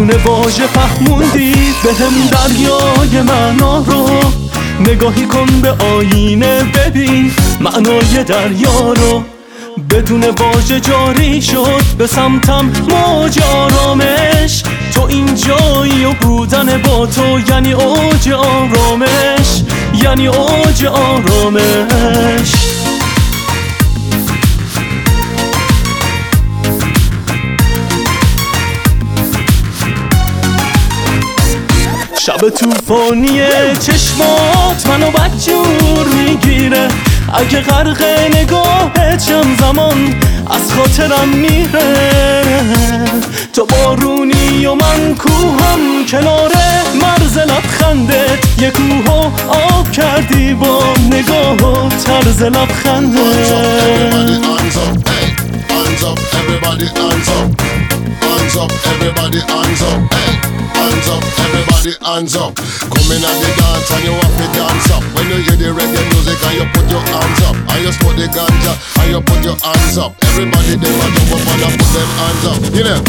بدون واژه فهموندی بهم دریای معنا رو. نگاهی کن به آینه ببین معنای دریا رو. بدون واژه جاری شد به سمتم موج آرامش. تو اینجایی و بودن با تو یعنی اوج آرامش، یعنی اوج آرامش. شب توفانی چشمات منو بدجور میگیره. اگه غرق نگاهتم زمان از خاطرم میره. تو بارونی و من کوهم کنار مرز لبخندت. یه کوهو آب کردی با نگاه و طرز لبخندت. Hands up, everybody hands up. Hands up, everybody hands up. Hands up, everybody hands up. Come in at the dance and you have to dance up. When you hear the reggae music and you put your hands up. And you smoke the ganja and you put your hands up. Everybody them a jump up and put them hands up. You know.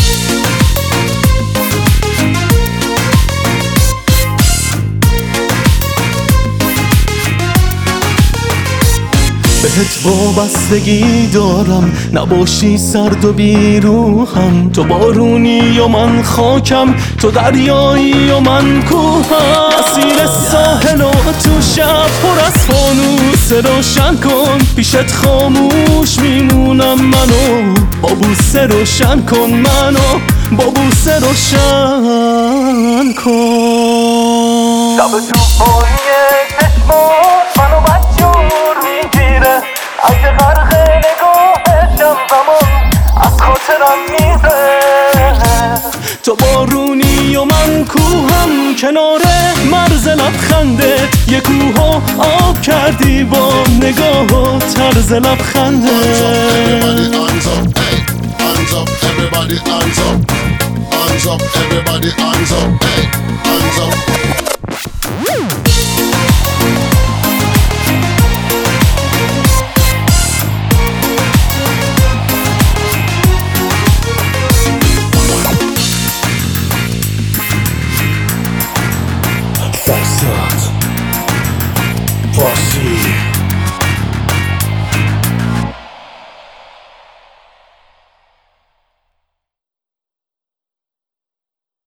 بهت وابستگی دارم، نباشی سرد و بیروحم. تو بارونی و من خاکم، تو دریایی و من کوهم. مسیر ساحل و تو شب پر از فانوس روشن کن. پیشت خاموش میمونم منو با بوسه روشن کن. منو با بوسه روشن کن. شب توفانی چشمات منو بدجور میگیره. اگه غرق نگاهشم زمان از خاطرم میره. تو بارونی و من کوهم کنار مرز لبخندت. یه کوهو آب کردی با نگاه و طرز لبخندت. Hands up, hey. Hands up, everybody hands up. Hands up, everybody hands up, hey. Hands up. Falsetto.